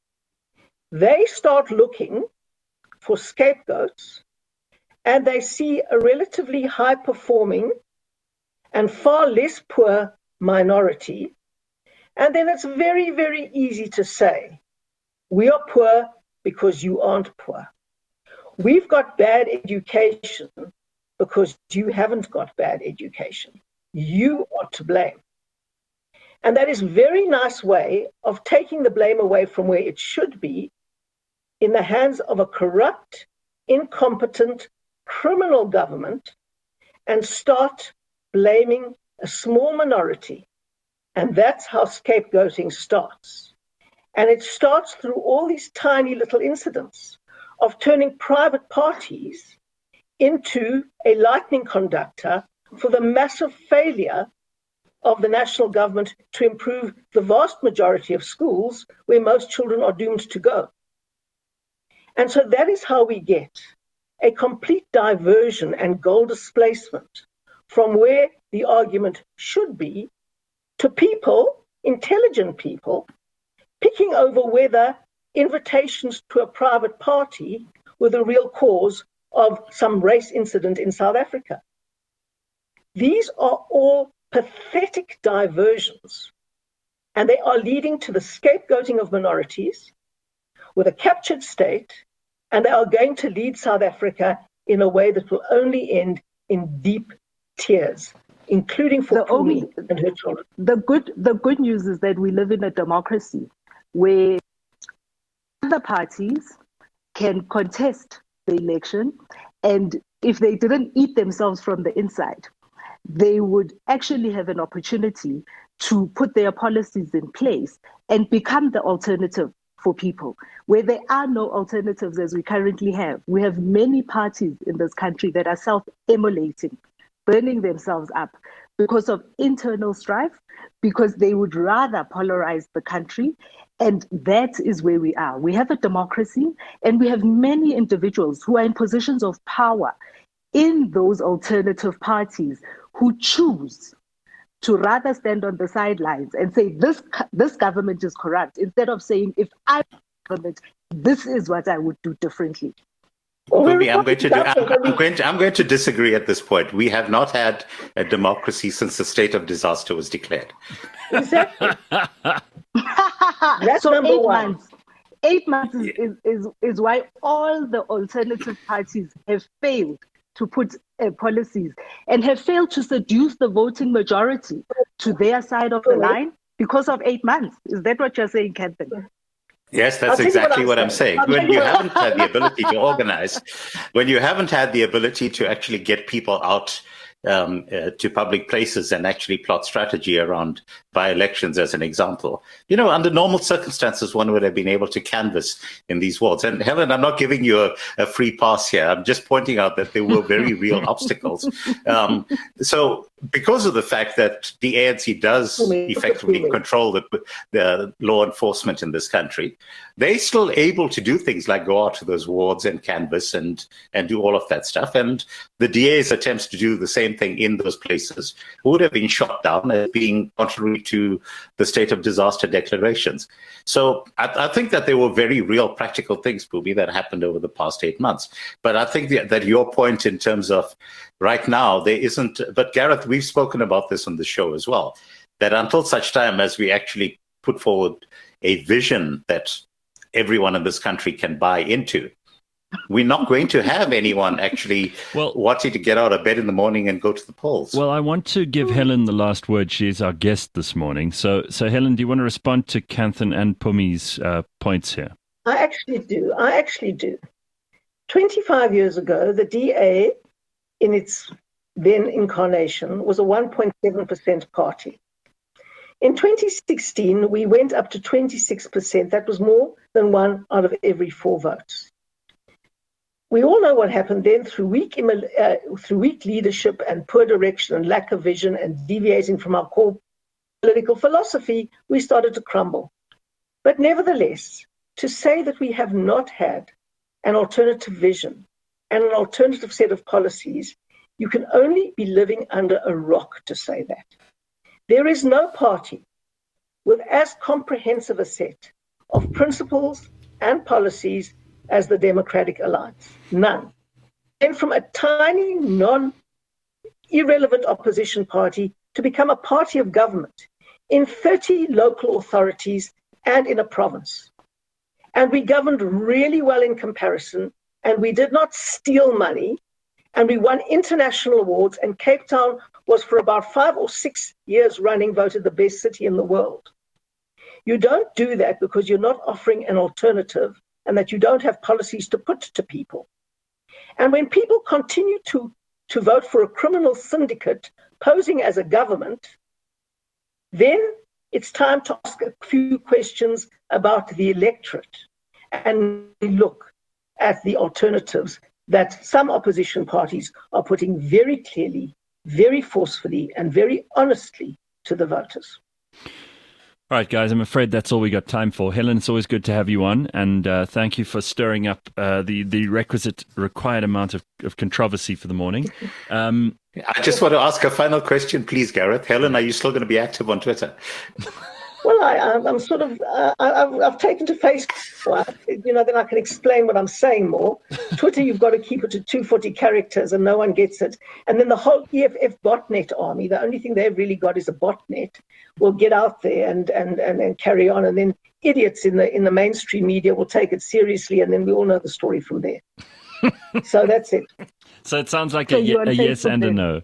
they start looking for scapegoats, and they see a relatively high-performing and far less poor minority. And then it's very, very easy to say, we are poor because you aren't poor. We've got bad education because you haven't got bad education. You are to blame. And that is a very nice way of taking the blame away from where it should be, in the hands of a corrupt, incompetent, criminal government, and start blaming a small minority. And that's how scapegoating starts. And it starts through all these tiny little incidents of turning private parties into a lightning conductor for the massive failure of the national government to improve the vast majority of schools where most children are doomed to go. And so that is how we get a complete diversion and goal displacement from where the argument should be to people, intelligent people, picking over whether invitations to a private party were the real cause of some race incident in South Africa. These are all pathetic diversions, and they are leading to the scapegoating of minorities with a captured state, and they are going to lead South Africa in a way that will only end in deep tears, including for Phumi and her children. The good news is that we live in a democracy where other parties can contest the election, and if they didn't eat themselves from the inside, they would actually have an opportunity to put their policies in place and become the alternative for people. Where there are no alternatives as we currently have, we have many parties in this country that are self-immolating, burning themselves up because of internal strife, because they would rather polarize the country. And that is where we are. We have a democracy, and we have many individuals who are in positions of power in those alternative parties who choose to rather stand on the sidelines and say, this government is corrupt, instead of saying, if I were government, this is what I would do differently. I'm going to disagree at this point. We have not had a democracy since the state of disaster was declared. Exactly. That's so number 8 one. months. 8 months is why all the alternative parties have failed to put policies and have failed to seduce the voting majority to their side of the line because of 8 months. Is that what you're saying, Catherine? Yes, that's exactly what I'm saying. When you haven't had the ability to organize, when you haven't had the ability to actually get people out to public places and actually plot strategy around by-elections, as an example. Under normal circumstances, one would have been able to canvass in these wards. And Helen, I'm not giving you a free pass here. I'm just pointing out that there were very real obstacles. So because of the fact that the ANC does effectively control the law enforcement in this country, they're still able to do things like go out to those wards and canvass and do all of that stuff. And the DA's attempts to do the same thing in those places would have been shot down as being contrary to the state of disaster declarations. So I think that there were very real practical things, Pubi, that happened over the past 8 months. But I think that your point in terms of right now, there isn't, but Gareth, we've spoken about this on the show as well, that until such time as we actually put forward a vision that everyone in this country can buy into, we're not going to have anyone actually wanting to get out of bed in the morning and go to the polls. Well, I want to give Helen the last word. She is our guest this morning. So Helen, do you want to respond to Kanthan and Pumi's points here? I actually do. 25 years ago, the DA, in its then incarnation, was a 1.7% party. In 2016, we went up to 26%. That was more than 1 out of every 4 votes. We all know what happened then. Through weak leadership and poor direction and lack of vision and deviating from our core political philosophy, we started to crumble. But nevertheless, to say that we have not had an alternative vision and an alternative set of policies, you can only be living under a rock to say that. There is no party with as comprehensive a set of principles and policies as the Democratic Alliance. None. And from a tiny, irrelevant opposition party to become a party of government in 30 local authorities and in a province. And we governed really well in comparison, and we did not steal money, and we won international awards, and Cape Town was for about 5 or 6 years running voted the best city in the world. You don't do that because you're not offering an alternative and that you don't have policies to put to people. And when people continue to vote for a criminal syndicate posing as a government, then it's time to ask a few questions about the electorate and look at the alternatives that some opposition parties are putting very clearly, very forcefully, and very honestly to the voters. All right, guys, I'm afraid that's all we got time for. Helen, it's always good to have you on, and thank you for stirring up the required amount of controversy for the morning. I just want to ask a final question, please, Gareth. Helen, are you still going to be active on Twitter? Well, I'm sort of, I've taken to Facebook, then I can explain what I'm saying more. Twitter, you've got to keep it to 240 characters and no one gets it. And then the whole EFF botnet army, the only thing they've really got is a botnet, will get out there and carry on. And then idiots in the mainstream media will take it seriously. And then we all know the story from there. So that's it. So it sounds like a yes and a no.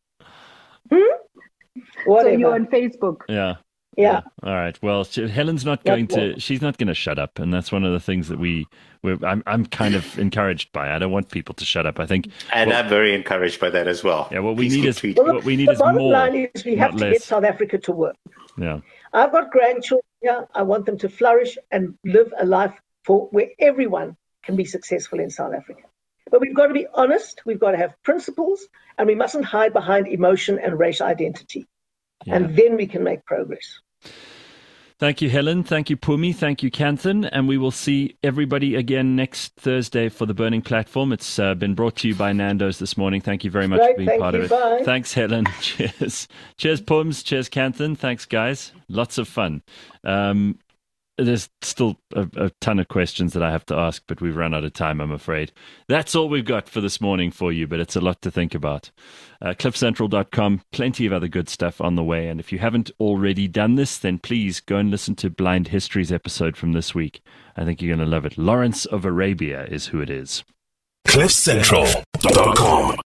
Whatever. So you're on Facebook. Yeah. Yeah. All right. Well, Helen's not going to. She's not going to shut up, and that's one of the things that I'm kind of encouraged by. I don't want people to shut up. I think, and I'm very encouraged by that as well. Yeah. What we need is more. The bottom line is we have to get South Africa to work. Yeah. I've got grandchildren here. I want them to flourish and live a life where everyone can be successful in South Africa. But we've got to be honest. We've got to have principles, and we mustn't hide behind emotion and race identity. Yeah. And then we can make progress. Thank you, Helen. Thank you, Pumi. Thank you, Kanthan. And we will see everybody again next Thursday for the Burning Platform. It's been brought to you by Nando's this morning. Thank you very much for being part of it. Bye. Thanks, Helen. Cheers. Cheers, Pums. Cheers, Kanthan. Thanks, guys. Lots of fun. There's still a ton of questions that I have to ask, but we've run out of time, I'm afraid. That's all we've got for this morning for you, but it's a lot to think about. CliffCentral.com, plenty of other good stuff on the way. And if you haven't already done this, then please go and listen to Blind History's episode from this week. I think you're going to love it. Lawrence of Arabia is who it is. CliffCentral.com